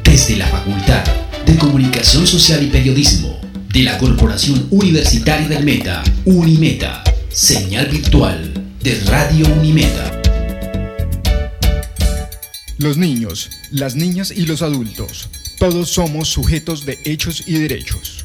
desde la Facultad de Comunicación Social y Periodismo de la Corporación Universitaria del Meta, Unimeta, señal virtual de Radio Unimeta. Los niños, las niñas y los adultos, todos somos sujetos de hechos y derechos.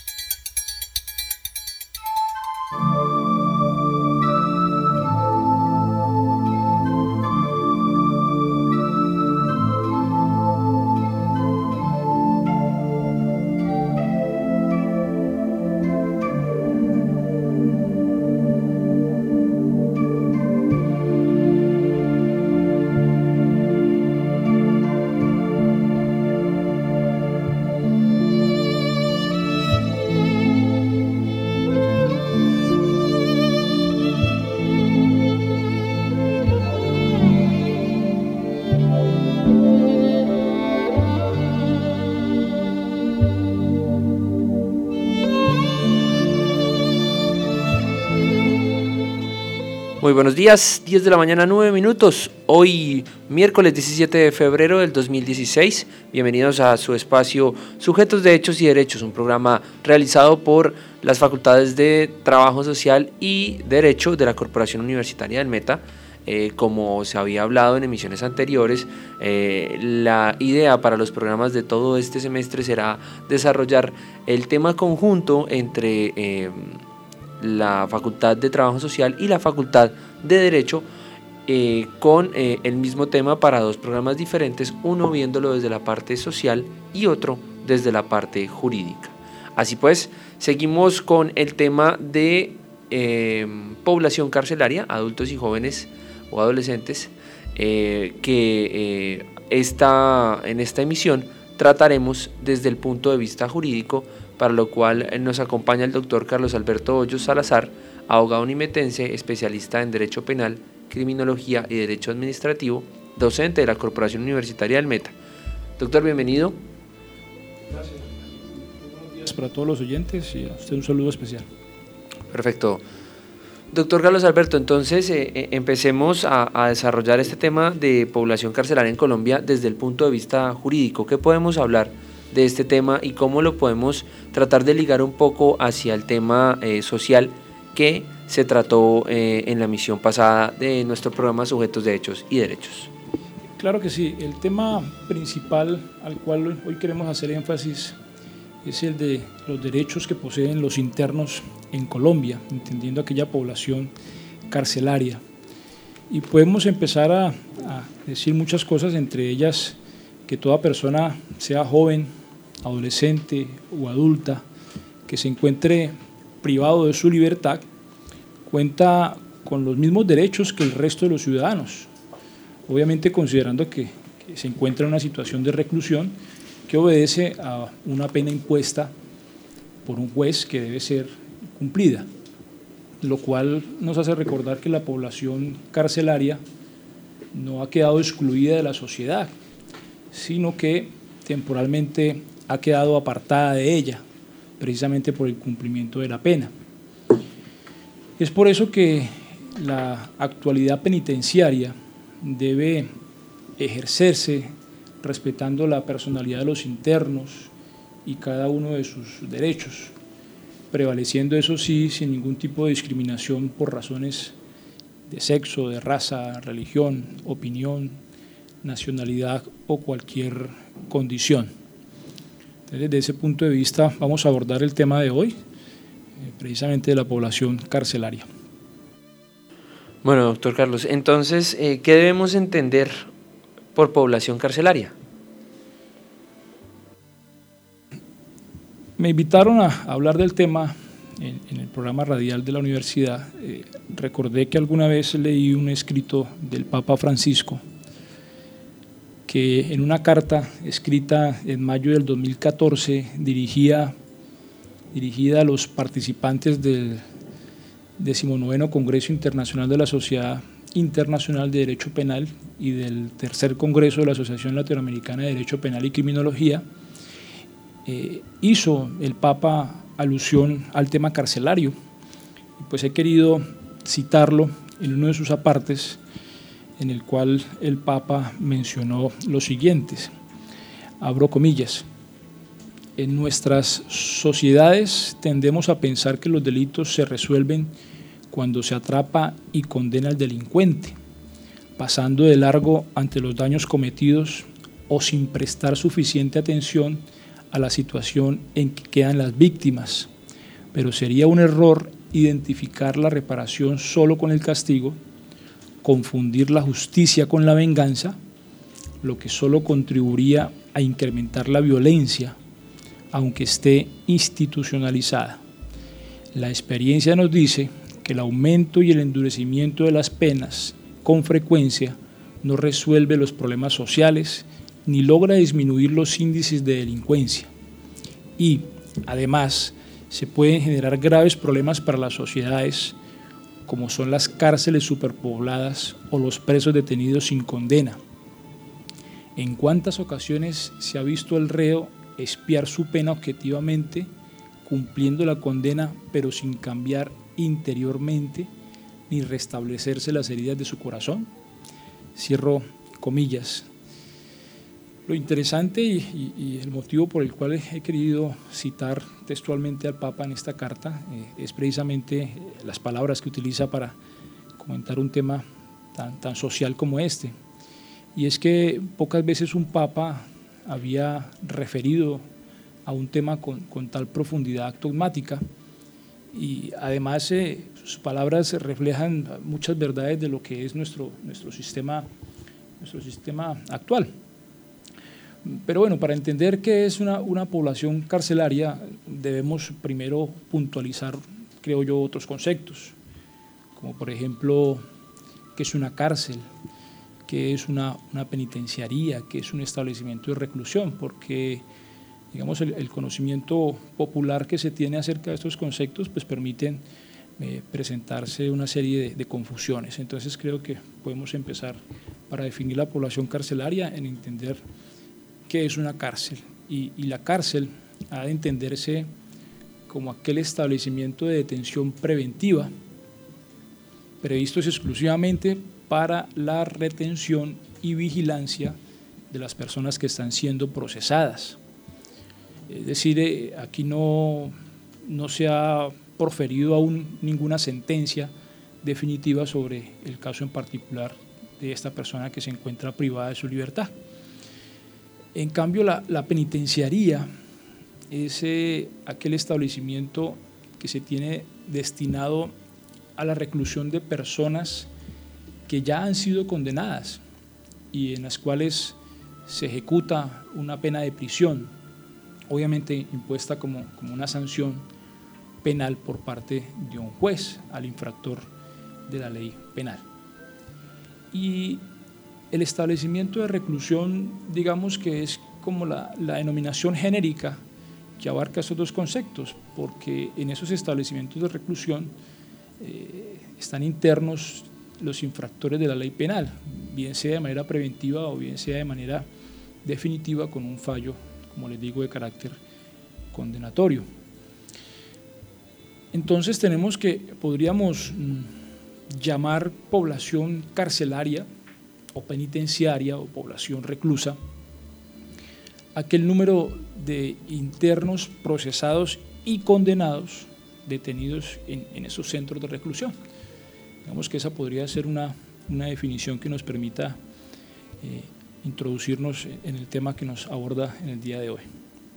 Muy buenos días, 10 de la mañana, 9 minutos. Hoy, miércoles 17 de febrero del 2016. Bienvenidos a su espacio Sujetos de Hechos y Derechos, un programa realizado por las Facultades de Trabajo Social y Derecho de la Corporación Universitaria del Meta. Como se había hablado en emisiones anteriores, la idea para los programas de todo este semestre será desarrollar el tema conjunto entre la Facultad de Trabajo Social y la Facultad de Derecho, con el mismo tema para dos programas diferentes, uno viéndolo desde la parte social y otro desde la parte jurídica. Así pues, seguimos con el tema de población carcelaria, adultos y jóvenes o adolescentes, que en esta emisión trataremos desde el punto de vista jurídico, para lo cual nos acompaña el doctor Carlos Alberto Hoyos Salazar, abogado unimetense, especialista en Derecho Penal, Criminología y Derecho Administrativo, docente de la Corporación Universitaria del Meta. Doctor, bienvenido. Gracias. Buenos días para todos los oyentes y a usted un saludo especial. Perfecto. Doctor Carlos Alberto, entonces empecemos a desarrollar este tema de población carcelaria en Colombia desde el punto de vista jurídico. ¿Qué podemos hablar de este tema y cómo lo podemos tratar de ligar un poco hacia el tema social que se trató en la emisión pasada de nuestro programa Sujetos de Hechos y Derechos? Claro que sí, el tema principal al cual hoy queremos hacer énfasis es el de los derechos que poseen los internos en Colombia, entendiendo aquella población carcelaria. Y podemos empezar a decir muchas cosas, entre ellas que toda persona, sea joven, adolescente o adulta, que se encuentre privado de su libertad, cuenta con los mismos derechos que el resto de los ciudadanos, obviamente considerando que se encuentra en una situación de reclusión que obedece a una pena impuesta por un juez que debe ser cumplida, lo cual nos hace recordar que la población carcelaria no ha quedado excluida de la sociedad, sino que temporalmente ha quedado apartada de ella, precisamente por el cumplimiento de la pena. Es por eso que la actualidad penitenciaria debe ejercerse respetando la personalidad de los internos y cada uno de sus derechos, prevaleciendo, eso sí, sin ningún tipo de discriminación por razones de sexo, de raza, religión, opinión, nacionalidad o cualquier condición. Entonces, desde ese punto de vista vamos a abordar el tema de hoy, precisamente de la población carcelaria. Bueno, doctor Carlos, entonces, ¿qué debemos entender por población carcelaria? Me invitaron a hablar del tema en el programa radial de la universidad. Recordé que alguna vez leí un escrito del Papa Francisco, que en una carta escrita en mayo del 2014 dirigida a los participantes del 19º Congreso Internacional de la Sociedad Internacional de Derecho Penal y del tercer Congreso de la Asociación Latinoamericana de Derecho Penal y Criminología, hizo el Papa alusión al tema carcelario. Pues he querido citarlo en uno de sus apartes, en el cual el Papa mencionó lo siguiente: abro comillas. En nuestras sociedades tendemos a pensar que los delitos se resuelven cuando se atrapa y condena al delincuente, pasando de largo ante los daños cometidos o sin prestar suficiente atención a la situación en que quedan las víctimas. Pero sería un error identificar la reparación solo con el castigo, confundir la justicia con la venganza, lo que solo contribuiría a incrementar la violencia, aunque esté institucionalizada. La experiencia nos dice que el aumento y el endurecimiento de las penas con frecuencia no resuelve los problemas sociales ni logra disminuir los índices de delincuencia. Y, además, se pueden generar graves problemas para las sociedades, como son las cárceles superpobladas o los presos detenidos sin condena. ¿En cuántas ocasiones se ha visto al reo expiar su pena objetivamente, cumpliendo la condena, pero sin cambiar interiormente ni restablecerse las heridas de su corazón? Cierro comillas. Lo interesante y el motivo por el cual he querido citar textualmente al Papa en esta carta es precisamente las palabras que utiliza para comentar un tema tan social como este. Y es que pocas veces un Papa había referido a un tema con tal profundidad dogmática, y además sus palabras reflejan muchas verdades de lo que es nuestro sistema actual. Pero bueno, para entender qué es una población carcelaria, debemos primero puntualizar, creo yo, otros conceptos, como por ejemplo, qué es una cárcel, qué es una penitenciaría, qué es un establecimiento de reclusión, porque digamos el conocimiento popular que se tiene acerca de estos conceptos pues permiten presentarse una serie de confusiones. Entonces creo que podemos empezar para definir la población carcelaria en entender qué es una cárcel, y la cárcel ha de entenderse como aquel establecimiento de detención preventiva previstos exclusivamente para la retención y vigilancia de las personas que están siendo procesadas. Es decir, aquí no se ha proferido aún ninguna sentencia definitiva sobre el caso en particular de esta persona que se encuentra privada de su libertad. En cambio, la penitenciaría es aquel establecimiento que se tiene destinado a la reclusión de personas que ya han sido condenadas y en las cuales se ejecuta una pena de prisión, obviamente impuesta como una sanción penal por parte de un juez al infractor de la ley penal. Y el establecimiento de reclusión, digamos que es como la denominación genérica que abarca estos dos conceptos, porque en esos establecimientos de reclusión están internos los infractores de la ley penal, bien sea de manera preventiva o bien sea de manera definitiva con un fallo, como les digo, de carácter condenatorio. Entonces podríamos llamar población carcelaria o penitenciaria o población reclusa aquel número de internos procesados y condenados detenidos en esos centros de reclusión. Digamos que esa podría ser una definición que nos permita introducirnos en el tema que nos aborda en el día de hoy.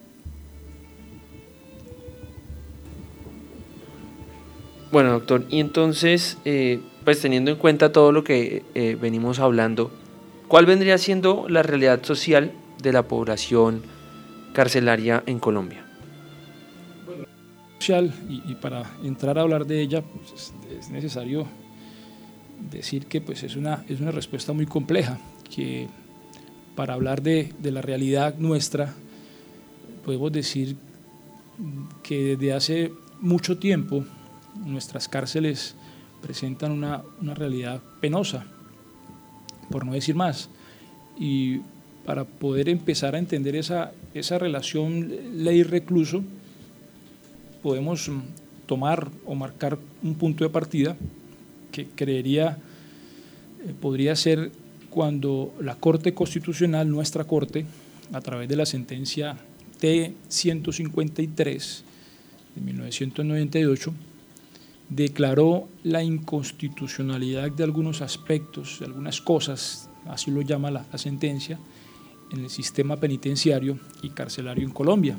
Bueno, doctor, y entonces, pues teniendo en cuenta todo lo que venimos hablando, ¿cuál vendría siendo la realidad social de la población carcelaria en Colombia? Bueno, social, y para entrar a hablar de ella, pues, es necesario decir que pues, es una respuesta muy compleja, que para hablar de la realidad nuestra, podemos decir que desde hace mucho tiempo nuestras cárceles presentan una realidad penosa, por no decir más, y para poder empezar a entender esa relación ley-recluso, podemos tomar o marcar un punto de partida que creería podría ser cuando la Corte Constitucional, nuestra Corte, a través de la sentencia T-153 de 1998, declaró la inconstitucionalidad de algunos aspectos, de algunas cosas, así lo llama la sentencia, en el sistema penitenciario y carcelario en Colombia.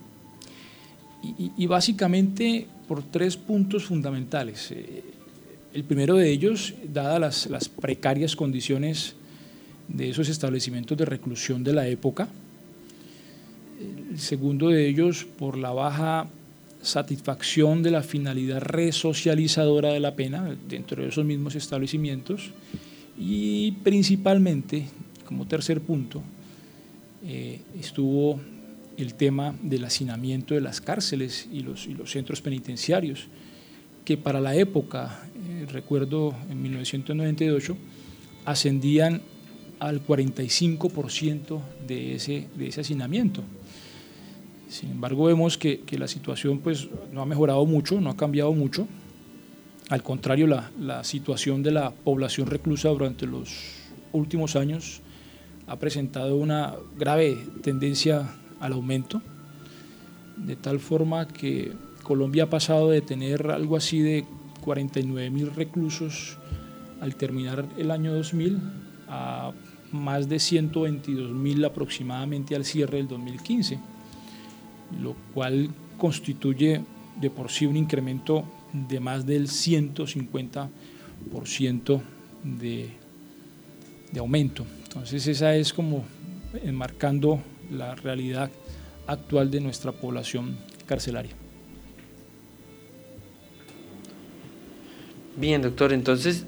Y básicamente por 3 puntos fundamentales. El primero de ellos, dadas las precarias condiciones de esos establecimientos de reclusión de la época. El segundo de ellos, por la baja satisfacción de la finalidad resocializadora de la pena dentro de esos mismos establecimientos. Y principalmente, como tercer punto, estuvo el tema del hacinamiento de las cárceles y los centros penitenciarios, que para la época, recuerdo en 1998, ascendían al 45% de ese hacinamiento. Sin embargo, vemos que la situación pues, no ha mejorado mucho, no ha cambiado mucho. Al contrario, la situación de la población reclusa durante los últimos años ha presentado una grave tendencia al aumento, de tal forma que Colombia ha pasado de tener algo así de 49.000 reclusos al terminar el año 2000 a más de 122.000 aproximadamente al cierre del 2015, lo cual constituye de por sí un incremento de más del 150% de aumento. Entonces esa es como enmarcando la realidad actual de nuestra población carcelaria. Bien, doctor, entonces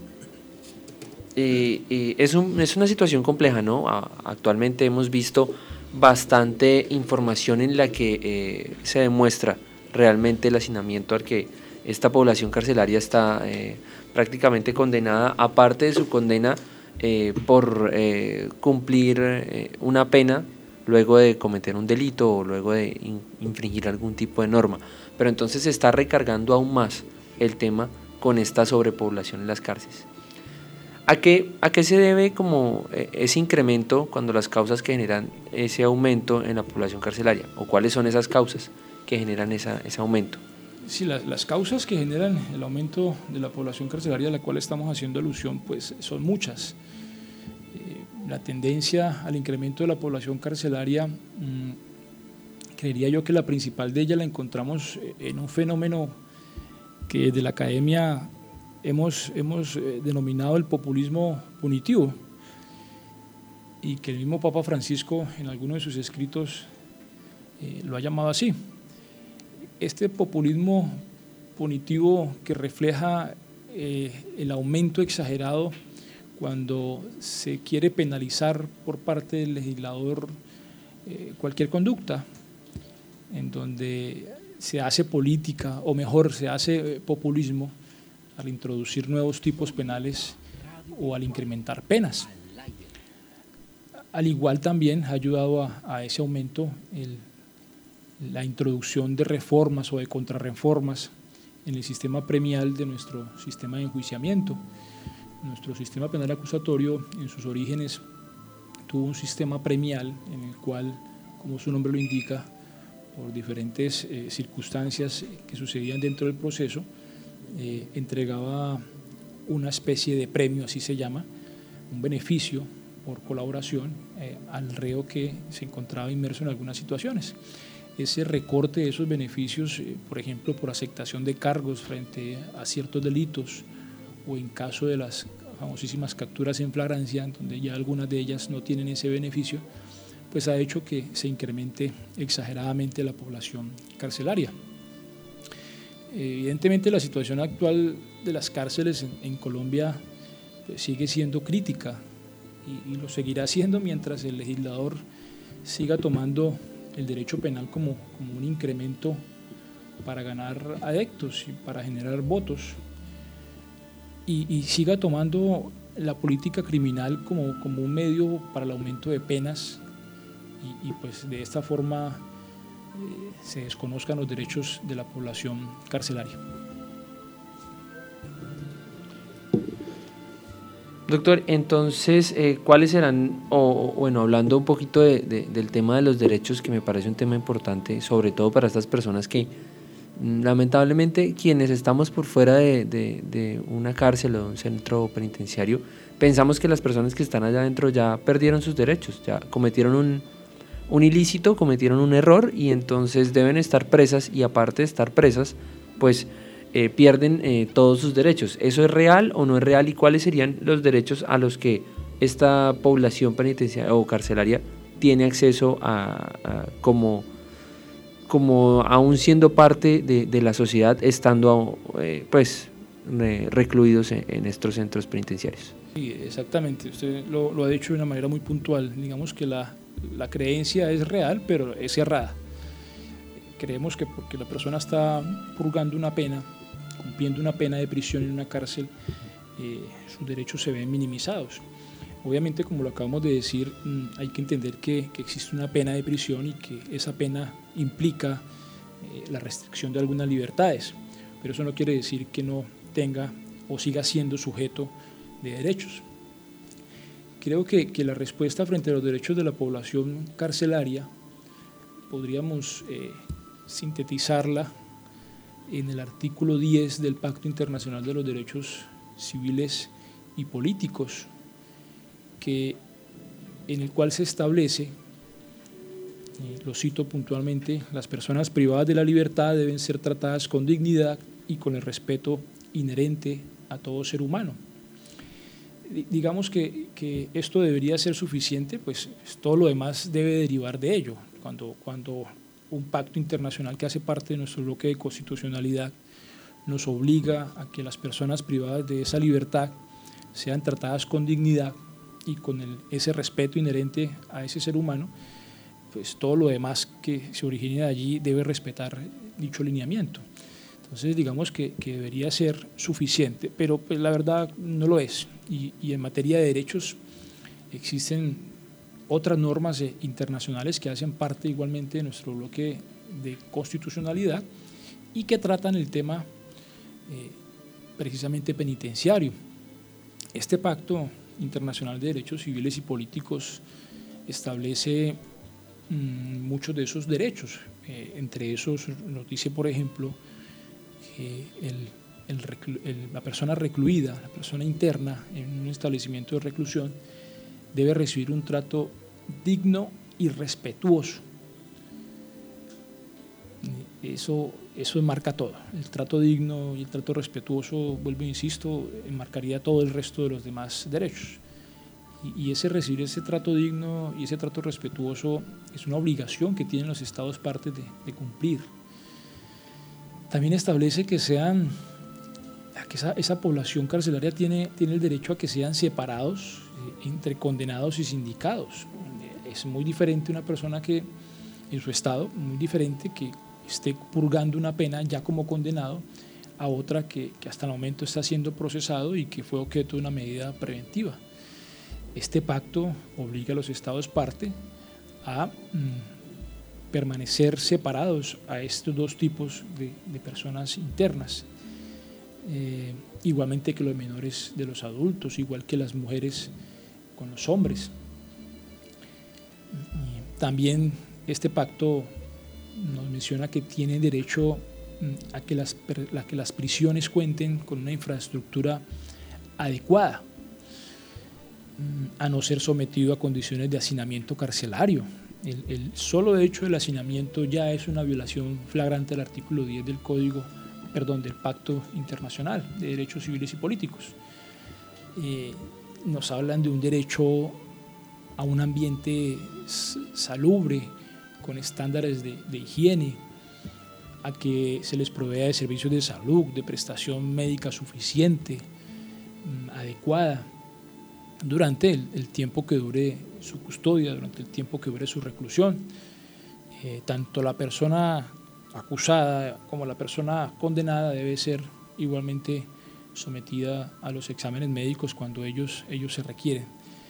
es una situación compleja, ¿no? Actualmente hemos visto bastante información en la que se demuestra realmente el hacinamiento al que esta población carcelaria está prácticamente condenada, aparte de su condena por cumplir una pena luego de cometer un delito o luego de infringir algún tipo de norma. Pero entonces se está recargando aún más el tema con esta sobrepoblación en las cárceles. ¿A qué se debe como ese incremento cuando las causas que generan ese aumento en la población carcelaria? ¿O cuáles son esas causas que generan ese aumento? Sí, las causas que generan el aumento de la población carcelaria a la cual estamos haciendo alusión pues son muchas. La tendencia al incremento de la población carcelaria, creería yo que la principal de ellas la encontramos en un fenómeno que desde la academia hemos denominado el populismo punitivo, y que el mismo Papa Francisco en alguno de sus escritos lo ha llamado así. Este populismo punitivo que refleja el aumento exagerado cuando se quiere penalizar por parte del legislador cualquier conducta, en donde se hace política, o mejor, se hace populismo al introducir nuevos tipos penales o al incrementar penas. Al igual también ha ayudado a ese aumento la introducción de reformas o de contrarreformas en el sistema premial de nuestro sistema de enjuiciamiento. Nuestro sistema penal acusatorio en sus orígenes tuvo un sistema premial en el cual, como su nombre lo indica, por diferentes circunstancias que sucedían dentro del proceso, entregaba una especie de premio, así se llama, un beneficio por colaboración al reo que se encontraba inmerso en algunas situaciones. Ese recorte de esos beneficios, por ejemplo, por aceptación de cargos frente a ciertos delitos, o en caso de las famosísimas capturas en flagrancia, donde ya algunas de ellas no tienen ese beneficio, pues ha hecho que se incremente exageradamente la población carcelaria. Evidentemente la situación actual de las cárceles en Colombia pues, sigue siendo crítica y lo seguirá siendo mientras el legislador siga tomando el derecho penal como un incremento para ganar adeptos y para generar votos, y siga tomando la política criminal como un medio para el aumento de penas, y pues de esta forma se desconozcan los derechos de la población carcelaria. Doctor, entonces, ¿cuáles serán, bueno, hablando un poquito del tema de los derechos, que me parece un tema importante, sobre todo para estas personas que, lamentablemente, quienes estamos por fuera de una cárcel o de un centro penitenciario, pensamos que las personas que están allá adentro ya perdieron sus derechos, ya cometieron un ilícito, cometieron un error y entonces deben estar presas, y aparte de estar presas, pues pierden todos sus derechos. ¿Eso es real o no es real? ¿Y cuáles serían los derechos a los que esta población penitenciaria o carcelaria tiene acceso como aún siendo parte de la sociedad, estando recluidos en estos centros penitenciarios? Sí, exactamente, usted lo ha dicho de una manera muy puntual. Digamos que la creencia es real, pero es errada. Creemos que porque la persona está purgando una pena, cumpliendo una pena de prisión en una cárcel, sus derechos se ven minimizados. Obviamente, como lo acabamos de decir, hay que entender que existe una pena de prisión y que esa pena implica la restricción de algunas libertades, pero eso no quiere decir que no tenga o siga siendo sujeto de derechos. Creo que la respuesta frente a los derechos de la población carcelaria podríamos sintetizarla en el artículo 10 del Pacto Internacional de los Derechos Civiles y Políticos, en el cual se establece, lo cito puntualmente: las personas privadas de la libertad deben ser tratadas con dignidad y con el respeto inherente a todo ser humano. Digamos que esto debería ser suficiente, pues todo lo demás debe derivar de ello. Cuando un pacto internacional que hace parte de nuestro bloque de constitucionalidad nos obliga a que las personas privadas de esa libertad sean tratadas con dignidad y con ese respeto inherente a ese ser humano, pues todo lo demás que se origine de allí debe respetar dicho lineamiento. Entonces, digamos que debería ser suficiente, pero pues la verdad no lo es. Y en materia de derechos existen otras normas internacionales que hacen parte igualmente de nuestro bloque de constitucionalidad y que tratan el tema precisamente penitenciario. Este Pacto Internacional de Derechos Civiles y Políticos establece muchos de esos derechos. Entre esos nos dice, por ejemplo, que la persona recluida, la persona interna en un establecimiento de reclusión, debe recibir un trato digno y respetuoso. Eso enmarca todo. El trato digno y el trato respetuoso, vuelvo e insisto, enmarcaría todo el resto de los demás derechos. Y recibir ese trato digno y ese trato respetuoso es una obligación que tienen los Estados partes de cumplir. También establece que esa población carcelaria tiene el derecho a que sean separados entre condenados y sindicados. Es muy diferente una persona que en su estado, muy diferente que esté purgando una pena ya como condenado, a otra que hasta el momento está siendo procesado y que fue objeto de una medida preventiva. Este pacto obliga a los Estados parte a permanecer separados a estos dos tipos de personas internas, igualmente que los menores de los adultos, igual que las mujeres con los hombres. También este pacto nos menciona que tienen derecho a que las prisiones cuenten con una infraestructura adecuada, a no ser sometido a condiciones de hacinamiento carcelario. El solo hecho del hacinamiento ya es una violación flagrante del artículo 10 del del Pacto Internacional de Derechos Civiles y Políticos. Nos hablan de un derecho a un ambiente salubre, con estándares de higiene, a que se les provea de servicios de salud, de prestación médica suficiente, adecuada, durante el tiempo que dure su custodia, durante el tiempo que dure su reclusión. Tanto la persona acusada como la persona condenada debe ser igualmente sometida a los exámenes médicos cuando ellos se requieren.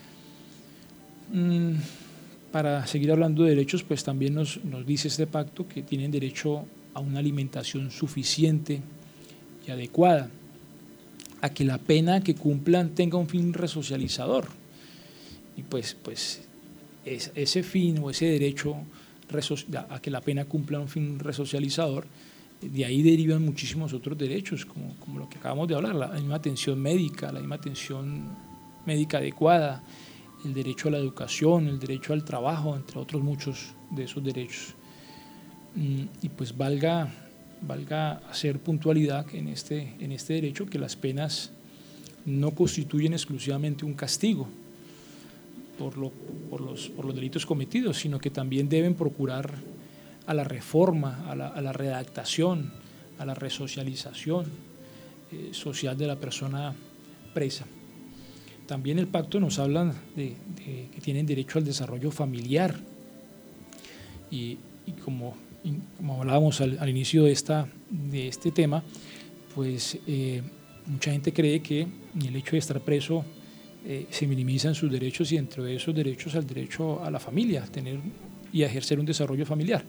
Para seguir hablando de derechos, pues también nos dice este pacto que tienen derecho a una alimentación suficiente y adecuada, a que la pena que cumplan tenga un fin resocializador. Y pues ese fin o ese derecho a que la pena cumpla un fin resocializador, de ahí derivan muchísimos otros derechos, como lo que acabamos de hablar, la misma atención médica adecuada, el derecho a la educación, el derecho al trabajo, entre otros muchos de esos derechos. Y pues valga hacer puntualidad en este derecho que las penas no constituyen exclusivamente un castigo por los delitos cometidos, sino que también deben procurar a la reforma, a la readaptación, a la resocialización social de la persona presa. También el pacto nos habla de que tienen derecho al desarrollo familiar y como hablábamos al inicio de este tema, pues mucha gente cree que el hecho de estar preso se minimizan sus derechos, y dentro de esos derechos al derecho a la familia, tener y ejercer un desarrollo familiar.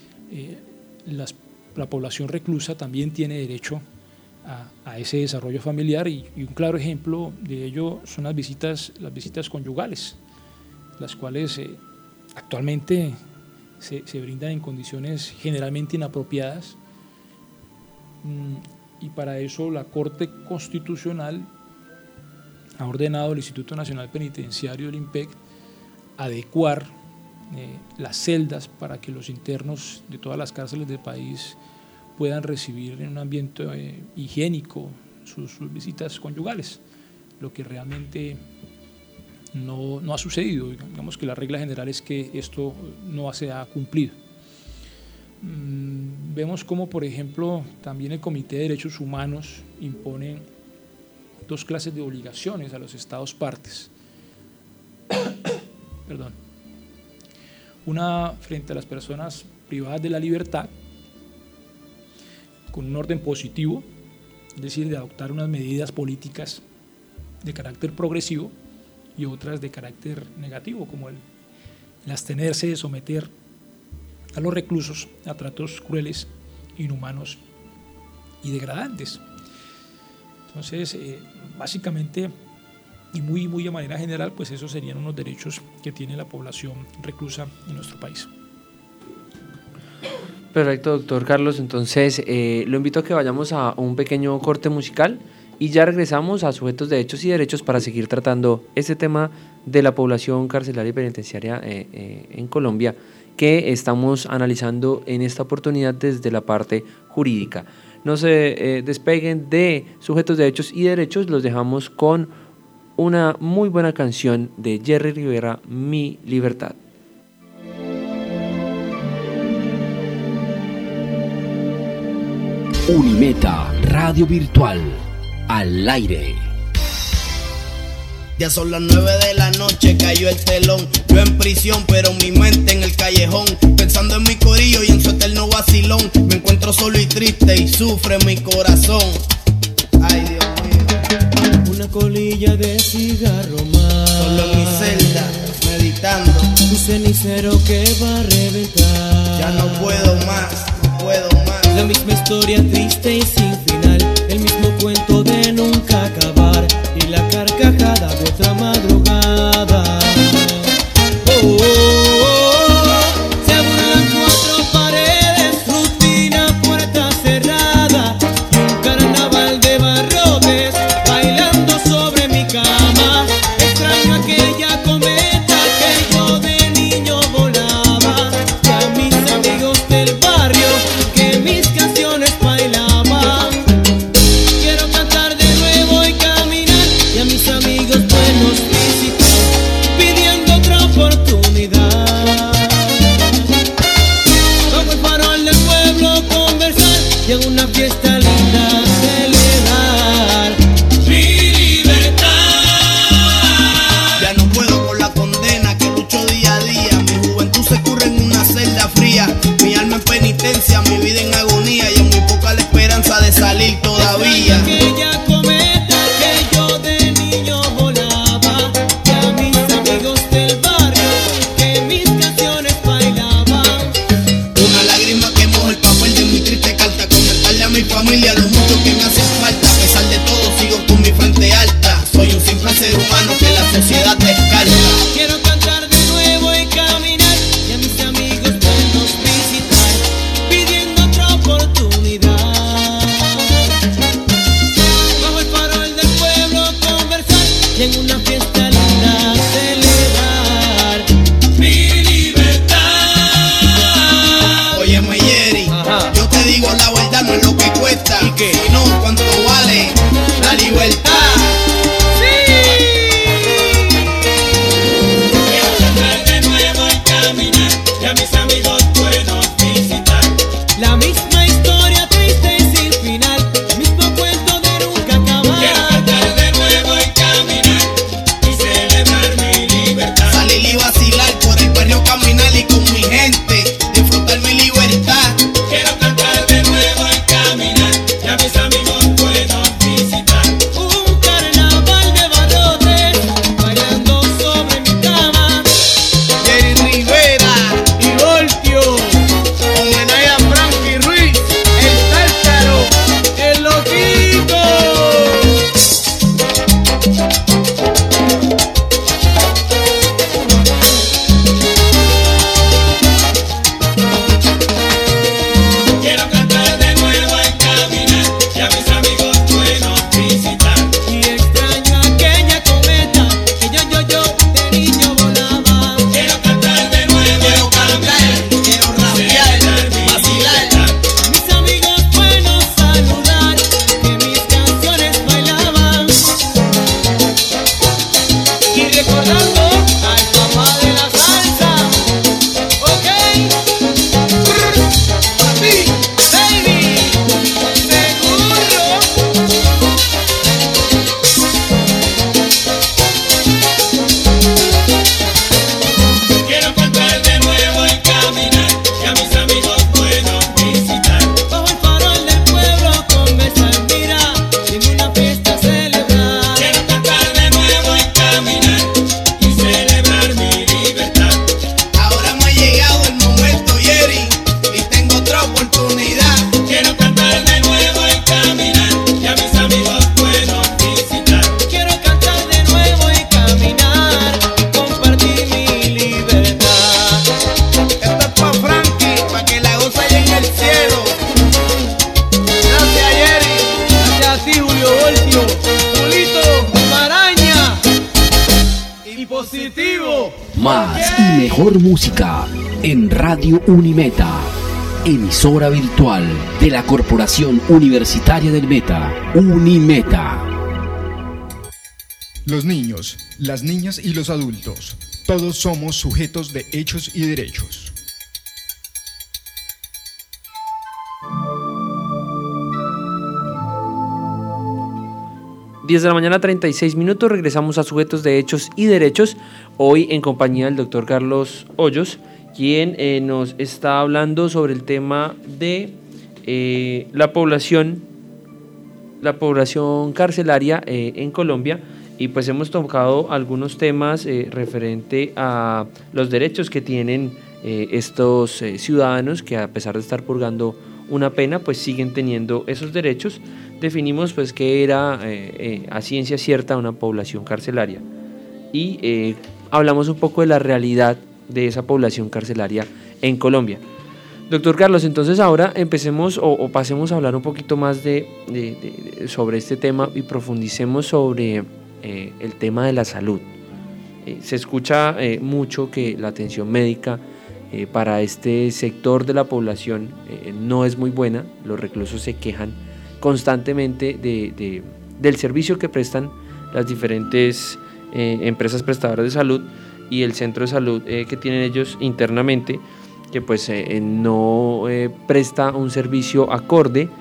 La población reclusa también tiene derecho a ese desarrollo familiar, y un claro ejemplo de ello son las visitas conyugales, las cuales actualmente se brindan en condiciones generalmente inapropiadas, y para eso la Corte Constitucional ha ordenado al Instituto Nacional Penitenciario, el INPEC, adecuar las celdas para que los internos de todas las cárceles del país puedan recibir en un ambiente higiénico sus visitas conyugales, lo que realmente no ha sucedido. Digamos que la regla general es que esto no se ha cumplido. Vemos como, por ejemplo, también el Comité de Derechos Humanos impone dos clases de obligaciones a los estados partes. Perdón. Una frente a las personas privadas de la libertad, con un orden positivo, es decir, de adoptar unas medidas políticas de carácter progresivo, y otras de carácter negativo, como el abstenerse de someter a los reclusos a tratos crueles, inhumanos y degradantes. Entonces, básicamente, y muy de manera general, pues esos serían unos derechos que tiene la población reclusa en nuestro país. Perfecto, doctor Carlos. Entonces, lo invito a que vayamos a un pequeño corte musical y ya regresamos a Sujetos de Hechos y Derechos para seguir tratando este tema de la población carcelaria y penitenciaria en Colombia, que estamos analizando en esta oportunidad desde la parte jurídica. No se despeguen de Sujetos de Hechos y Derechos, los dejamos con una muy buena canción de Jerry Rivera, Mi Libertad. Unimeta, radio virtual, al aire. Ya son las 9 de la noche, cayó el telón. Yo en prisión, pero mi mente en el callejón, pensando en mi corillo y en su eterno vacilón. Me encuentro solo y triste y sufre mi corazón. Ay, Dios mío. Una colilla de cigarro más, solo en mi celda, meditando. Un cenicero que va a reventar. Ya no puedo más, no puedo más. La misma historia triste y sin final, el mismo cuento de nunca acabar, y la carcajada de otra madrugada. Oh, oh, oh. Se burlan cuatro paredes, rutina, puerta cerrada, y un carnaval de barrotes bailando sobre mi cama. Extraño aquella cometa que yo de niño volaba, y a mis amigos del barrio que mis canciones bailaban. Quiero cantar de nuevo y caminar, y a mis amigos buenos visitar, pidiendo otra oportunidad. Bajo el farol del pueblo conversar, y en una fiesta linda celebrar mi libertad. Ya no puedo con la condena que lucho día a día. Mi juventud se curre en una celda fría, mi alma en penitencia, mi vida en agonía, y en muy poca la esperanza de salir todavía. Aquella cometa que yo de niño volaba, y a mis amigos del barrio que mis canciones bailaban. Una lágrima que moja el papel de mi triste carta, comentarle a mi familia lo mucho que me hace falta. A pesar de todo sigo con mi a mis amigos buenos visitar. La misma historia triste y sin final, el mismo cuento de nunca acabar. Quiero cantar de nuevo y caminar y celebrar mi libertad. Salir y vacilar por el barrio, caminar y con mi gente disfrutar mi libertad. Quiero cantar de nuevo y caminar y a mis amigos buenos visitar. Un carnaval de barrotes bailando sobre mi cama. Jerry Rivera Y Voltio, homenaje a Frankie Ruiz, el tártaro. el loquito. Quiero cantar de nuevo y caminar y a mis amigos buenos visitar. Y extraño aquella cometa que yo de niño volaba. Quiero cantar de nuevo Quiero y caminar, cantar, quiero rapear, vacilar. mis amigos buenos saludar, que mis canciones bailaban. Y recordando al papá de la salsa, ok. Papi, baby, seguro. Quiero cantar de nuevo y caminar y a mis amigos buenos visitar. Bajo el farol del pueblo conversar, mira, en una fiesta celebrar. Quiero cantar de nuevo y caminar y celebrar mi libertad. Ahora me ha llegado el momento, Jerry, y tengo otra oportunidad. Quiero cantar de nuevo y caminar y a mis amigos buenos visitar. Quiero cantar de nuevo y caminar y compartir mi libertad. Esto es pa' Frankie, pa' que la goza allá en el cielo. Gracias, Jerry. Gracias a ti, Julio Voltio, Julito, Maraña y Positivo. Más y mejor música en Radio Unimeta, emisora virtual de la Corporación Universitaria del Meta, Unimeta. Los niños, las niñas y los adultos, todos somos sujetos de hechos y derechos. Diez de la mañana, 36 minutos, regresamos a Sujetos de Hechos y Derechos, hoy en compañía del doctor Carlos Hoyos, quien nos está hablando sobre el tema de la población carcelaria en Colombia, y pues hemos tocado algunos temas referente a los derechos que tienen estos ciudadanos que, a pesar de estar purgando una pena, pues siguen teniendo esos derechos. Definimos pues qué era a ciencia cierta una población carcelaria, y hablamos un poco de la realidad de esa población carcelaria en Colombia. Doctor Carlos, entonces ahora empecemos o pasemos a hablar un poquito más sobre este tema y profundicemos sobre el tema de la salud. Se escucha mucho que la atención médica para este sector de la población no es muy buena. Los reclusos se quejan constantemente del servicio que prestan las diferentes empresas prestadoras de salud y el centro de salud que tienen ellos internamente, que pues no presta un servicio acorde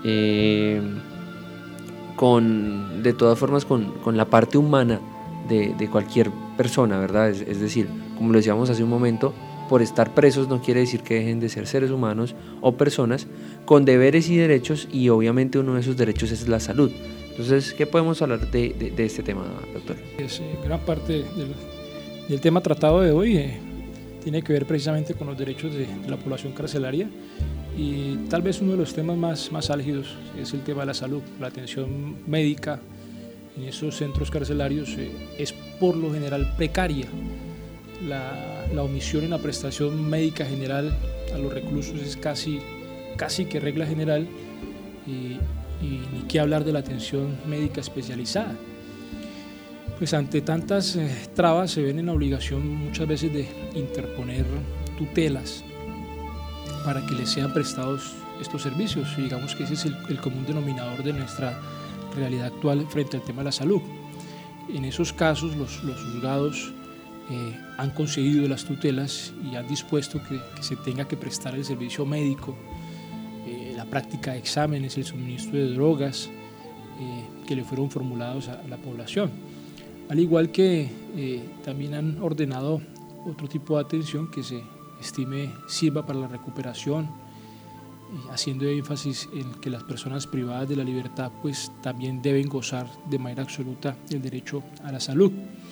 de todas formas con la parte humana de cualquier persona, ¿verdad? Es decir, como lo decíamos hace un momento, por estar presos no quiere decir que dejen de ser seres humanos o personas con deberes y derechos, y obviamente uno de esos derechos es la salud. Entonces, ¿qué podemos hablar de este tema, doctor? Gran parte del tema tratado de hoy tiene que ver precisamente con los derechos de la población carcelaria, y tal vez uno de los temas más álgidos es el tema de la salud. La atención médica en esos centros carcelarios es por lo general precaria. La omisión en la prestación médica general a los reclusos es casi que regla general, y ni qué hablar de la atención médica especializada. Pues ante tantas trabas se ven en la obligación muchas veces de interponer tutelas para que les sean prestados estos servicios, y digamos que ese es el común denominador de nuestra realidad actual frente al tema de la salud. En esos casos los juzgados han concedido las tutelas y han dispuesto que se tenga que prestar el servicio médico, la práctica de exámenes, el suministro de drogas que le fueron formulados a la población. Al igual que también han ordenado otro tipo de atención que se estime sirva para la recuperación, haciendo énfasis en que las personas privadas de la libertad pues también deben gozar de manera absoluta el derecho a la salud.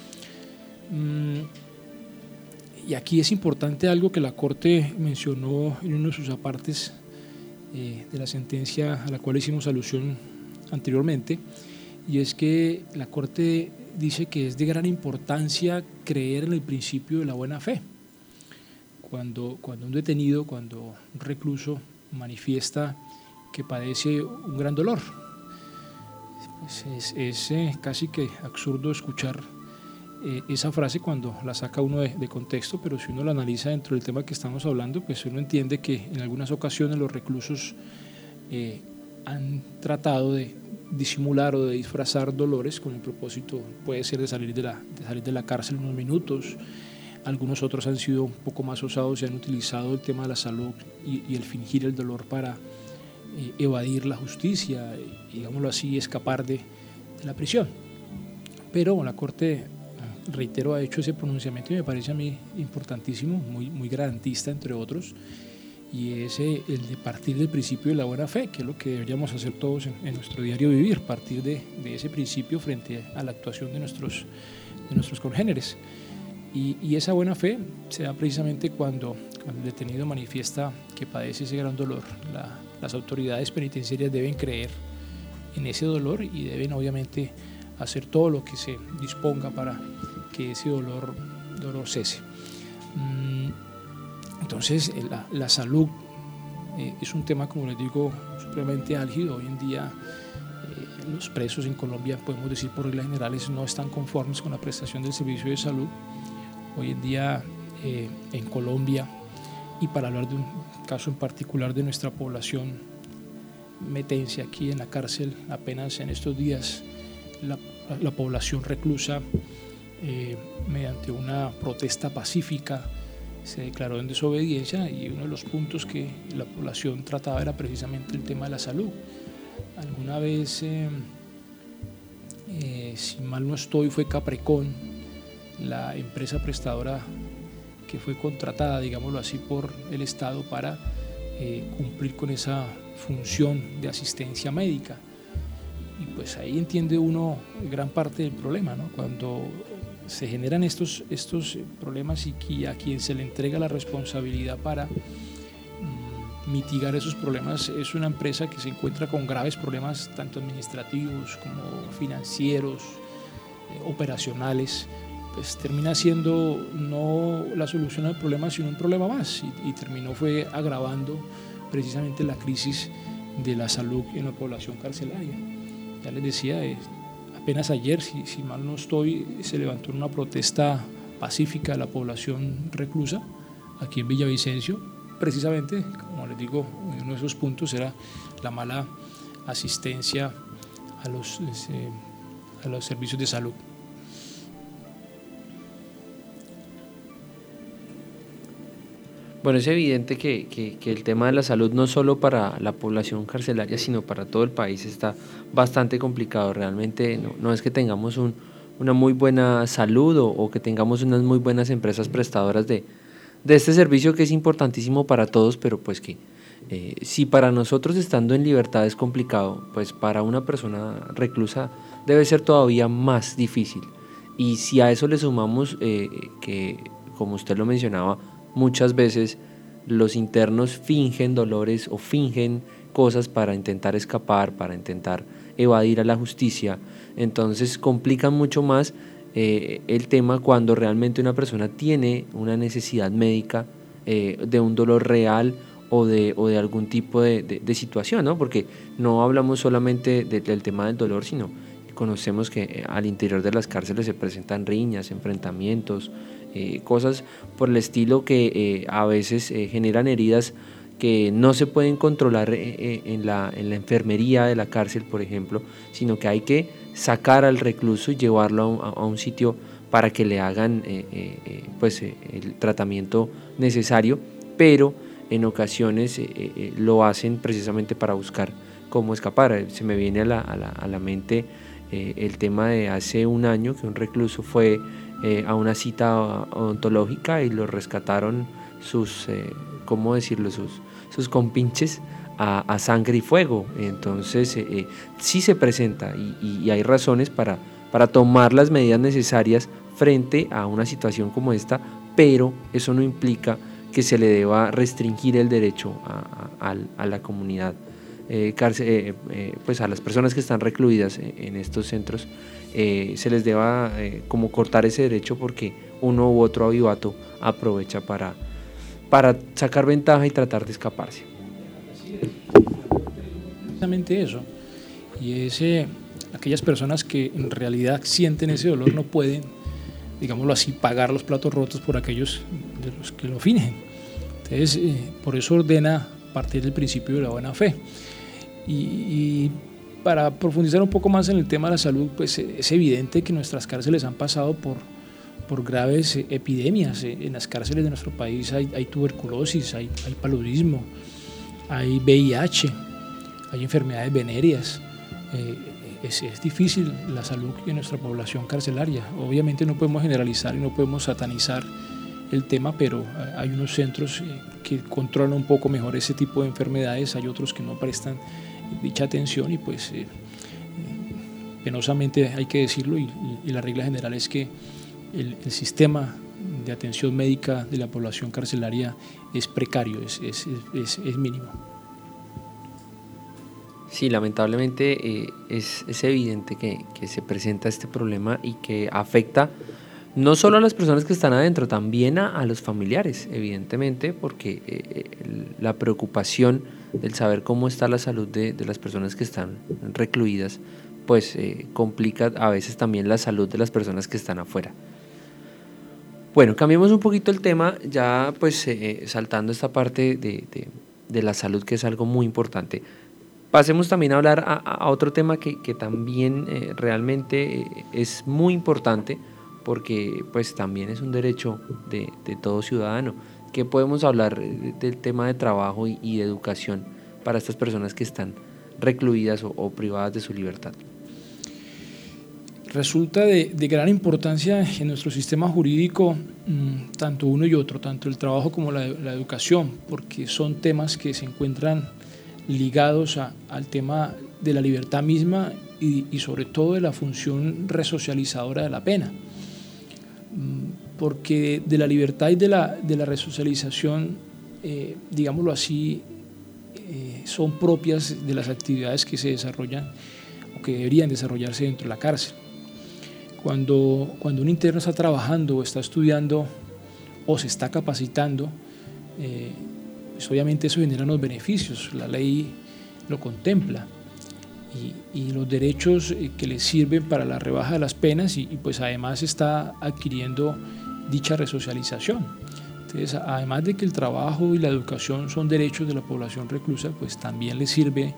Y aquí es importante algo que la Corte mencionó en uno de sus apartes de la sentencia a la cual hicimos alusión anteriormente, y es que la Corte dice que es de gran importancia creer en el principio de la buena fe. Cuando un detenido, cuando un recluso manifiesta que padece un gran dolor, pues es casi que absurdo escuchar esa frase cuando la saca uno de contexto, pero si uno la analiza dentro del tema que estamos hablando, pues uno entiende que en algunas ocasiones los reclusos han tratado de disimular o de disfrazar dolores con el propósito, puede ser de salir de la cárcel unos minutos. Algunos otros han sido un poco más osados y han utilizado el tema de la salud y el fingir el dolor para evadir la justicia, digámoslo así, escapar de la prisión. Pero la Corte, reitero, ha hecho ese pronunciamiento y me parece a mí importantísimo, muy garantista entre otros, y es el de partir del principio de la buena fe, que es lo que deberíamos hacer todos en nuestro diario vivir, partir de ese principio frente a la actuación de nuestros congéneres. Y esa buena fe se da precisamente cuando el detenido manifiesta que padece ese gran dolor. Las autoridades penitenciarias deben creer en ese dolor y deben obviamente hacer todo lo que se disponga para que ese dolor cese. Entonces la salud es un tema, como les digo, supremamente álgido. Hoy en día los presos en Colombia, podemos decir por reglas generales, no están conformes con la prestación del servicio de salud. Hoy en día en Colombia, y para hablar de un caso en particular de nuestra población metense aquí en la cárcel, apenas en estos días la población reclusa, mediante una protesta pacífica, se declaró en desobediencia, y uno de los puntos que la población trataba era precisamente el tema de la salud. Alguna vez, si mal no estoy, fue Caprecon, la empresa prestadora que fue contratada, digámoslo así, por el Estado para cumplir con esa función de asistencia médica. Y pues ahí entiende uno gran parte del problema, ¿no? Cuando se generan estos problemas y a quien se le entrega la responsabilidad para mitigar esos problemas es una empresa que se encuentra con graves problemas tanto administrativos como financieros, operacionales, pues termina siendo no la solución al problema sino un problema más, y terminó fue agravando precisamente la crisis de la salud en la población carcelaria. Ya les decía, apenas ayer, si mal no estoy, se levantó una protesta pacífica de la población reclusa aquí en Villavicencio, precisamente, como les digo, uno de esos puntos era la mala asistencia a los servicios de salud. Bueno, es evidente que el tema de la salud no solo para la población carcelaria, sino para todo el país está bastante complicado. Realmente no es que tengamos una muy buena salud o que tengamos unas muy buenas empresas prestadoras de este servicio que es importantísimo para todos, pero pues que si para nosotros estando en libertad es complicado, pues para una persona reclusa debe ser todavía más difícil. Y si a eso le sumamos que, como usted lo mencionaba, muchas veces los internos fingen dolores o fingen cosas para intentar escapar, para intentar evadir a la justicia, entonces complican mucho más el tema cuando realmente una persona tiene una necesidad médica de un dolor real o de algún tipo de situación, ¿no? Porque no hablamos solamente del tema del dolor, sino conocemos que al interior de las cárceles se presentan riñas, enfrentamientos, cosas por el estilo que a veces generan heridas que no se pueden controlar en la enfermería de la cárcel, por ejemplo, sino que hay que sacar al recluso y llevarlo a un sitio para que le hagan el tratamiento necesario, pero en ocasiones lo hacen precisamente para buscar cómo escapar. Se me viene a la mente el tema de hace un año que un recluso fue a una cita odontológica y lo rescataron sus compinches a sangre y fuego. Entonces sí se presenta y hay razones para tomar las medidas necesarias frente a una situación como esta, pero eso no implica que se le deba restringir el derecho a la comunidad, pues a las personas que están recluidas en estos centros, se les deba como cortar ese derecho porque uno u otro avivato aprovecha para sacar ventaja y tratar de escaparse. Precisamente eso, y es aquellas personas que en realidad sienten ese dolor no pueden, digámoslo así, pagar los platos rotos por aquellos de los que lo fingen. Entonces, por eso ordena partir del principio de la buena fe. Y para profundizar un poco más en el tema de la salud, pues es evidente que nuestras cárceles han pasado por graves epidemias. En las cárceles de nuestro país hay tuberculosis, hay paludismo, hay VIH, hay enfermedades venéreas. Es difícil la salud de nuestra población carcelaria. Obviamente no podemos generalizar y no podemos satanizar el tema, pero hay unos centros que controlan un poco mejor ese tipo de enfermedades, hay otros que no prestan dicha atención y pues penosamente hay que decirlo y la regla general es que el sistema de atención médica de la población carcelaria es precario, es mínimo. Sí, lamentablemente es evidente que se presenta este problema y que afecta no solo a las personas que están adentro, también a los familiares, evidentemente, porque la preocupación del saber cómo está la salud de las personas que están recluidas, pues complica a veces también la salud de las personas que están afuera. Bueno, cambiemos un poquito el tema, ya pues saltando esta parte de la salud, que es algo muy importante. Pasemos también a hablar a otro tema que también realmente es muy importante, porque pues también es un derecho de todo ciudadano. ¿Qué podemos hablar del tema de trabajo y de educación para estas personas que están recluidas o privadas de su libertad? Resulta de gran importancia en nuestro sistema jurídico tanto uno y otro, tanto el trabajo como la educación, porque son temas que se encuentran ligados al tema de la libertad misma y sobre todo de la función resocializadora de la pena. Porque de la libertad y de la resocialización, digámoslo así, son propias de las actividades que se desarrollan o que deberían desarrollarse dentro de la cárcel. Cuando un interno está trabajando o está estudiando o se está capacitando, pues obviamente eso genera unos beneficios, la ley lo contempla y los derechos que le sirven para la rebaja de las penas y pues además está adquiriendo dicha resocialización. Entonces, además de que el trabajo y la educación son derechos de la población reclusa, pues también le sirve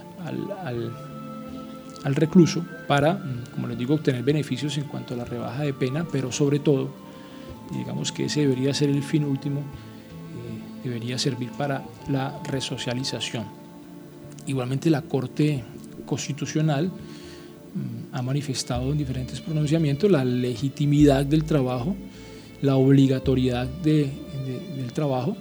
al recluso para, como les digo, obtener beneficios en cuanto a la rebaja de pena, pero sobre todo, digamos que ese debería ser el fin último, debería servir para la resocialización. Igualmente la Corte Constitucional ha manifestado en diferentes pronunciamientos la legitimidad del trabajo, la obligatoriedad del trabajo,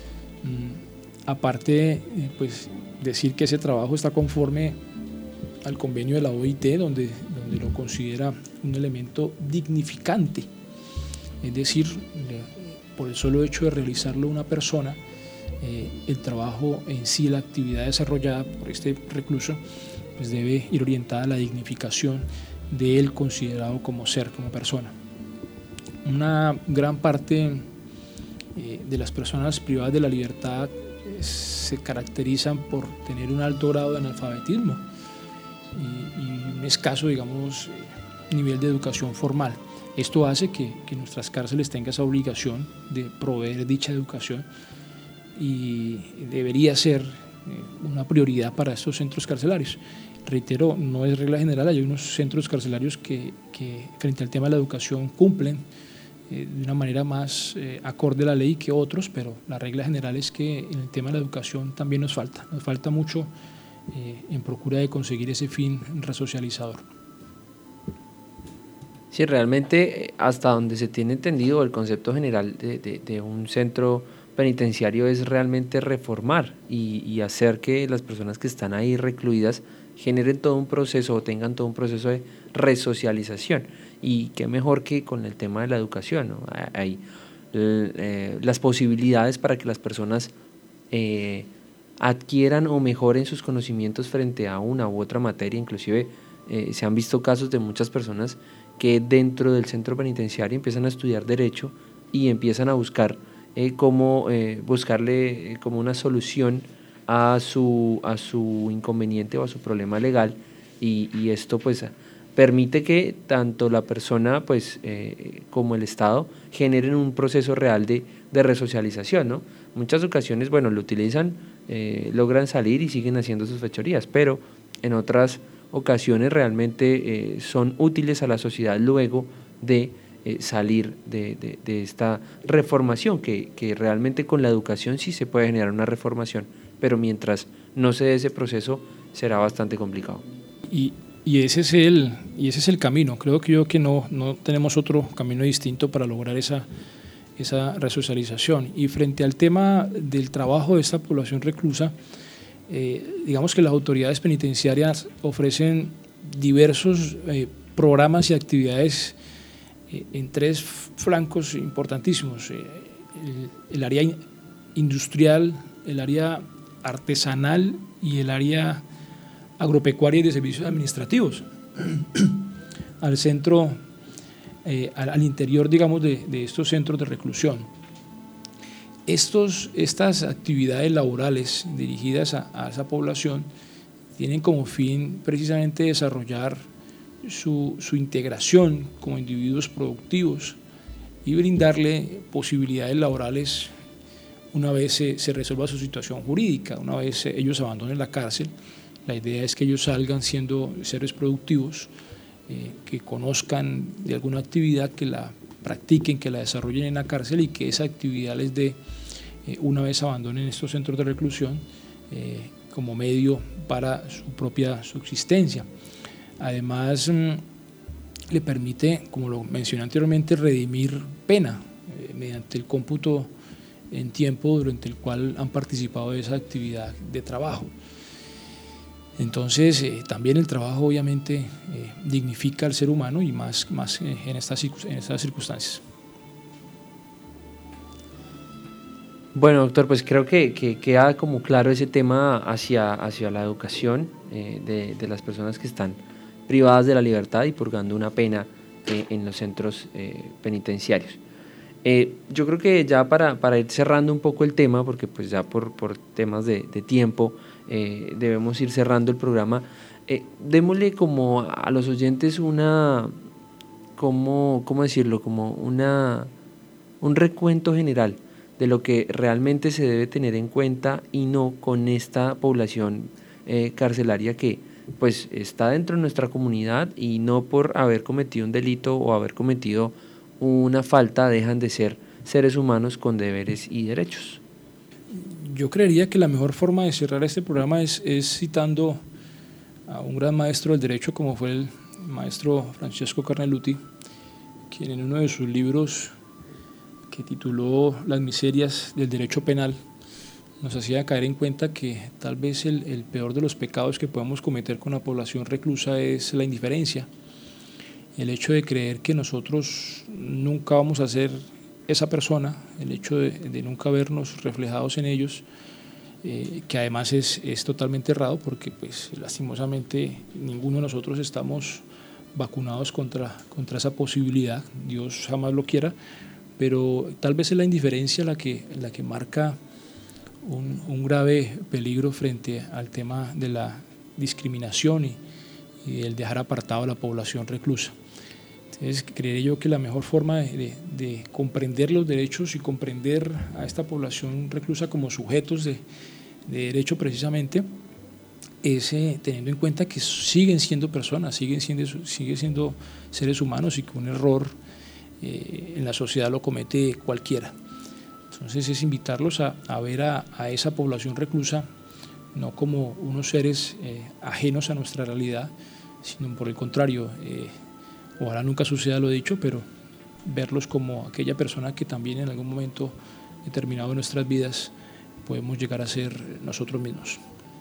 aparte pues decir que ese trabajo está conforme al convenio de la OIT, donde lo considera un elemento dignificante, es decir, por el solo hecho de realizarlo una persona, el trabajo en sí, la actividad desarrollada por este recluso, pues debe ir orientada a la dignificación de él considerado como ser, como persona. Una gran parte de las personas privadas de la libertad se caracterizan por tener un alto grado de analfabetismo y un escaso, digamos, nivel de educación formal. Esto hace que nuestras cárceles tengan esa obligación de proveer dicha educación y debería ser una prioridad para estos centros carcelarios. Reitero, no es regla general, hay unos centros carcelarios que frente al tema de la educación cumplen de una manera más acorde a la ley que otros, pero la regla general es que en el tema de la educación también nos falta mucho en procura de conseguir ese fin resocializador. Sí, realmente hasta donde se tiene entendido el concepto general de un centro penitenciario es realmente reformar y hacer que las personas que están ahí recluidas generen todo un proceso o tengan todo un proceso de resocialización. Y qué mejor que con el tema de la educación, ¿no? Hay las posibilidades para que las personas adquieran o mejoren sus conocimientos frente a una u otra materia. Inclusive se han visto casos de muchas personas que dentro del centro penitenciario empiezan a estudiar derecho y empiezan a buscar cómo buscarle como una solución a su inconveniente o a su problema legal, y esto pues permite que tanto la persona pues como el Estado generen un proceso real de resocialización, ¿no? Muchas ocasiones, bueno, lo utilizan, logran salir y siguen haciendo sus fechorías, pero en otras ocasiones realmente son útiles a la sociedad luego de salir de esta reformación, que realmente con la educación sí se puede generar una reformación, pero mientras no se dé ese proceso será bastante complicado. Y ese es el camino. Creo que no tenemos otro camino distinto para lograr esa resocialización. Y frente al tema del trabajo de esta población reclusa, digamos que las autoridades penitenciarias ofrecen diversos programas y actividades en tres flancos importantísimos: el área industrial, el área artesanal y el área agropecuaria y de servicios administrativos. Al centro, al interior, digamos, de estos centros de reclusión. Estas actividades laborales dirigidas a esa población tienen como fin precisamente desarrollar su integración como individuos productivos y brindarle posibilidades laborales una vez se resuelva su situación jurídica, una vez ellos abandonen la cárcel. La idea es que ellos salgan siendo seres productivos, que conozcan de alguna actividad, que la practiquen, que la desarrollen en la cárcel y que esa actividad les dé, una vez abandonen estos centros de reclusión, como medio para su propia subsistencia. Además, le permite, como lo mencioné anteriormente, redimir pena mediante el cómputo en tiempo durante el cual han participado de esa actividad de trabajo. Entonces, también el trabajo obviamente dignifica al ser humano y más en estas circunstancias. Bueno, doctor, pues creo que queda como claro ese tema hacia la educación de las personas que están privadas de la libertad y purgando una pena en los centros penitenciarios. Yo creo que ya para ir cerrando un poco el tema, porque pues ya por temas de tiempo debemos ir cerrando el programa, démosle como a los oyentes ¿cómo decirlo? Como un recuento general de lo que realmente se debe tener en cuenta y no con esta población carcelaria que pues está dentro de nuestra comunidad y no por haber cometido un delito o haber cometido una falta dejan de ser seres humanos con deberes y derechos. Yo creería que la mejor forma de cerrar este programa es citando a un gran maestro del derecho como fue el maestro Francesco Carneluti, quien en uno de sus libros que tituló Las miserias del derecho penal nos hacía caer en cuenta que tal vez el peor de los pecados que podemos cometer con la población reclusa es la indiferencia. El hecho de creer que nosotros nunca vamos a ser esa persona, el hecho de nunca vernos reflejados en ellos, que además es totalmente errado porque pues lastimosamente ninguno de nosotros estamos vacunados contra esa posibilidad, Dios jamás lo quiera, pero tal vez es la indiferencia la que marca un grave peligro frente al tema de la discriminación y el dejar apartado a la población reclusa. Entonces, creería yo que la mejor forma de comprender los derechos y comprender a esta población reclusa como sujetos de derecho precisamente, es teniendo en cuenta que siguen siendo personas, siguen siendo seres humanos y que un error en la sociedad lo comete cualquiera. Entonces es invitarlos a ver a esa población reclusa no como unos seres ajenos a nuestra realidad, sino por el contrario, ojalá nunca suceda lo dicho, pero verlos como aquella persona que también en algún momento determinado de nuestras vidas podemos llegar a ser nosotros mismos.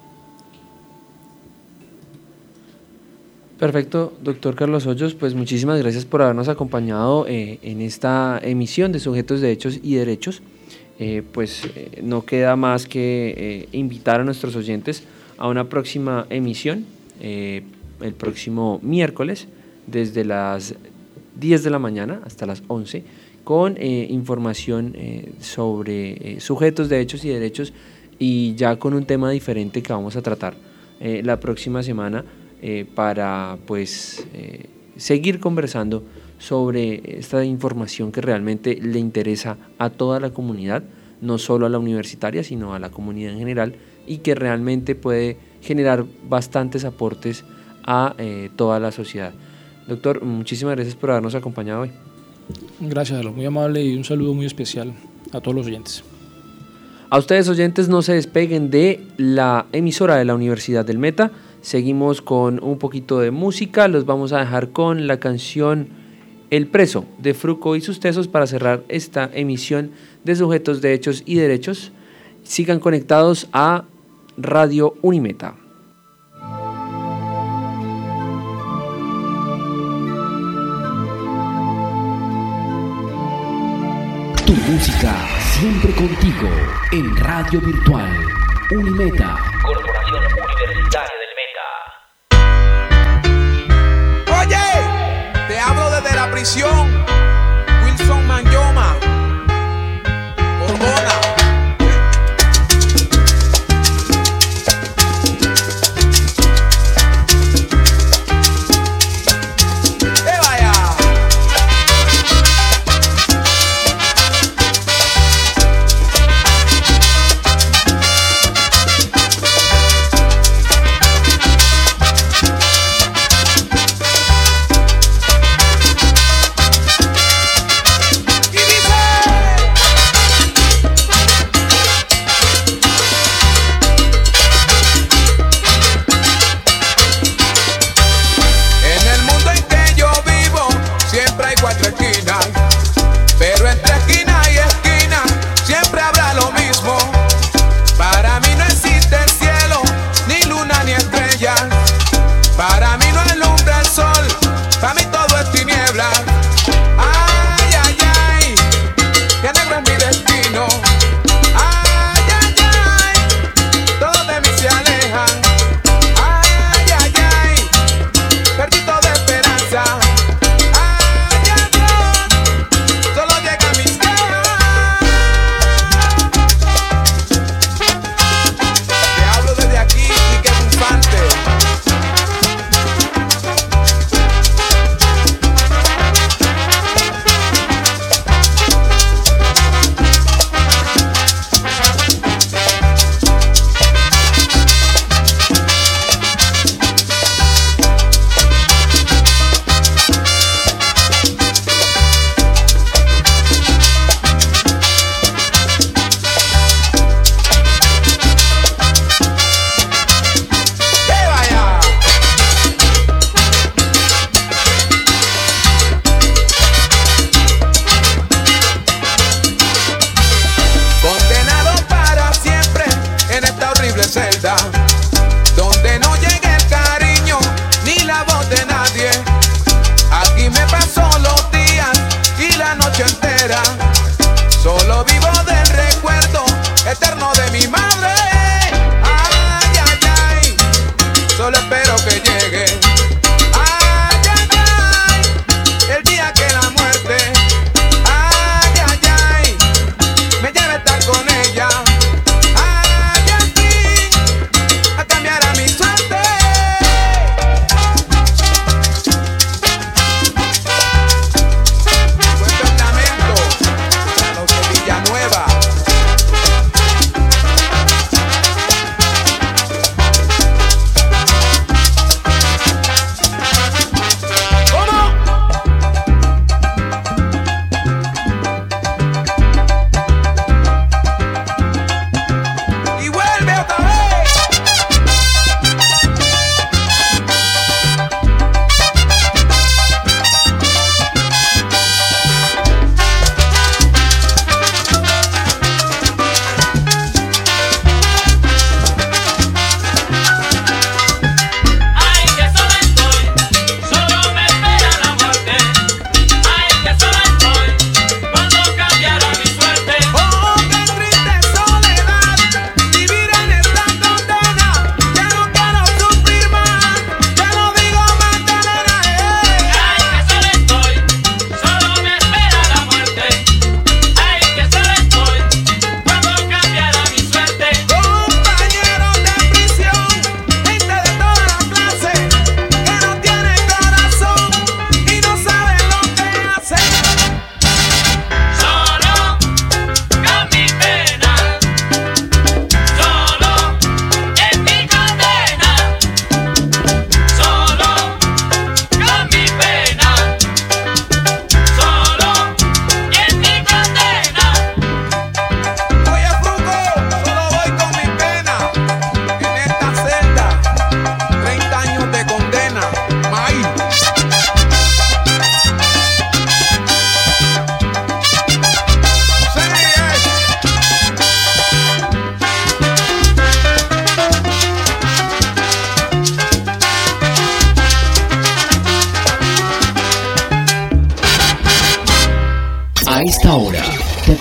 Perfecto, doctor Carlos Hoyos, pues muchísimas gracias por habernos acompañado en esta emisión de Sujetos de Hechos y Derechos. No queda más que invitar a nuestros oyentes a una próxima emisión, el próximo miércoles, desde las 10 de la mañana hasta las 11, con información sobre sujetos de hechos y derechos, y ya con un tema diferente que vamos a tratar la próxima semana para seguir conversando sobre esta información que realmente le interesa a toda la comunidad, no solo a la universitaria, sino a la comunidad en general, y que realmente puede generar bastantes aportes a toda la sociedad. Doctor, muchísimas gracias por habernos acompañado hoy. Gracias, Alo, muy amable, y un saludo muy especial a todos los oyentes. A ustedes, oyentes, no se despeguen de la emisora de la Universidad del Meta. Seguimos con un poquito de música, los vamos a dejar con la canción El Preso de Fruco y sus Tesos para cerrar esta emisión de Sujetos de Hechos y Derechos. Sigan conectados a Radio Unimeta. Tu música siempre contigo en Radio Virtual Unimeta, Corporación Universitaria del Meta. Oye, te hablo desde la prisión, Wilson Manyoma, Borbona.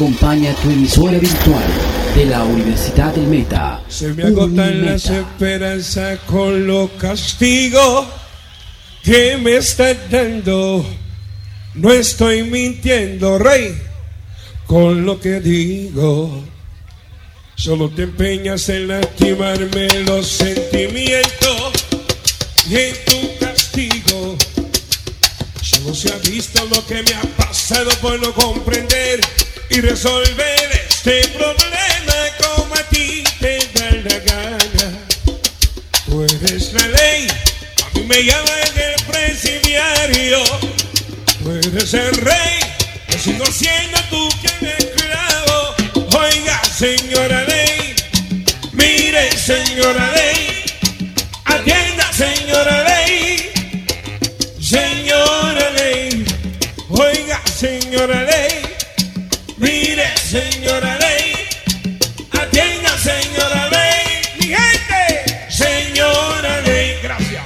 acompaña tu emisora virtual de la Universidad del Meta. Se me agotan las esperanzas con los castigos que me estás dando. No estoy mintiendo, Rey, con lo que digo. Solo te empeñas en lastimarme los sentimientos y en tu castigo. Solo se ha visto lo que me ha pasado por no comprender y resolver este problema como a ti te da la gana. Tú eres la ley, a mí me llaman el presidiario. Tú eres el rey, yo sigo siendo tu esclavo. Oiga, señora ley, mire, señora ley, atienda, señora ley, señora ley, oiga, señora ley, mire, señora ley, atienda, señora ley, mi gente, señora ley, gracias.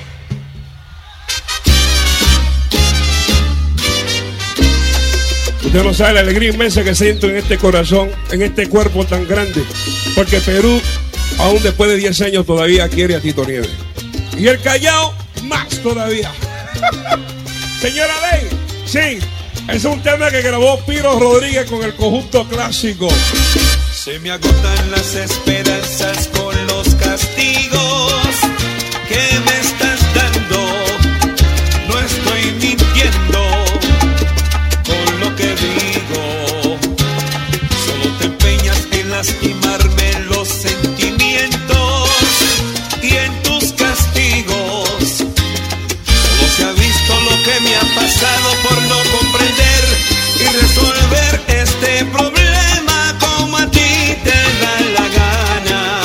Usted no sabe la alegría inmensa que siento en este corazón, en este cuerpo tan grande, porque Perú, aún después de 10 años, todavía quiere a Tito Nieves. Y el Callao, más todavía. Señora Ley, sí, es un tema que grabó Piro Rodríguez con el conjunto clásico. Se me agotan las esperanzas con los castigos que me estás dando. No estoy mintiendo con lo que digo. Solo te empeñas en lastimarme los sentimientos y en tus castigos. Solo se ha visto lo que me ha pasado por no comprender y resolver este problema como a ti te da la gana.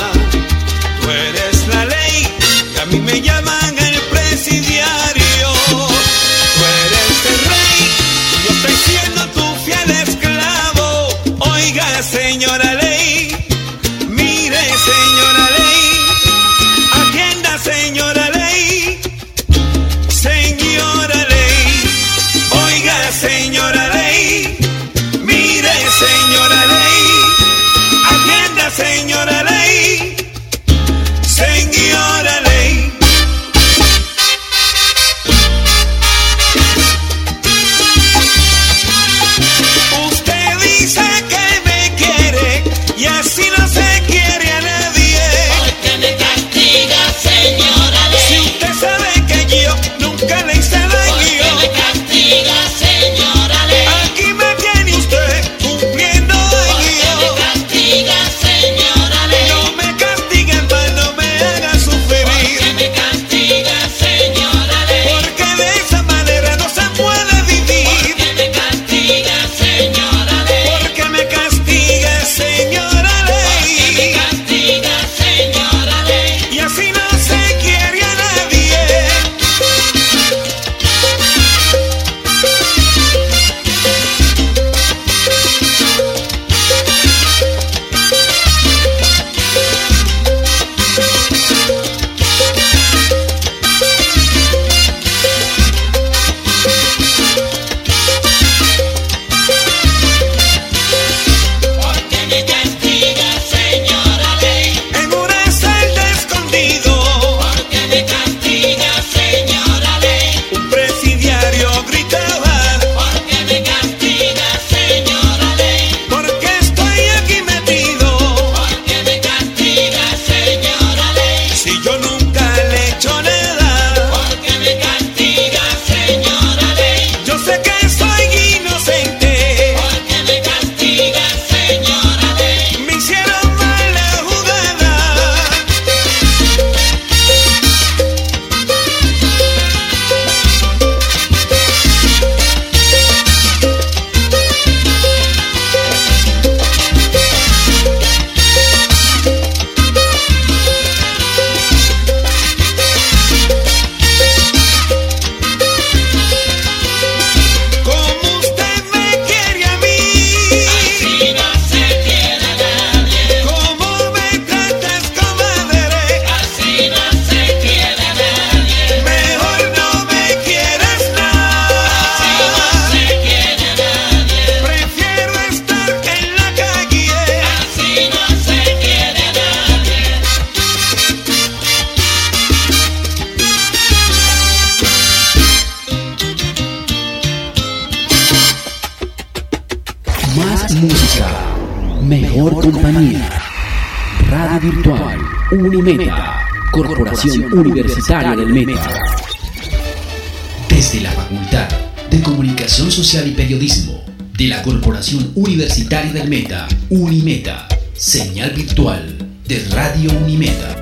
Más música, mejor compañía. Radio Virtual Unimeta, Corporación Universitaria del Meta. Desde la Facultad de Comunicación Social y Periodismo de la Corporación Universitaria del Meta, Unimeta, señal virtual de Radio Unimeta.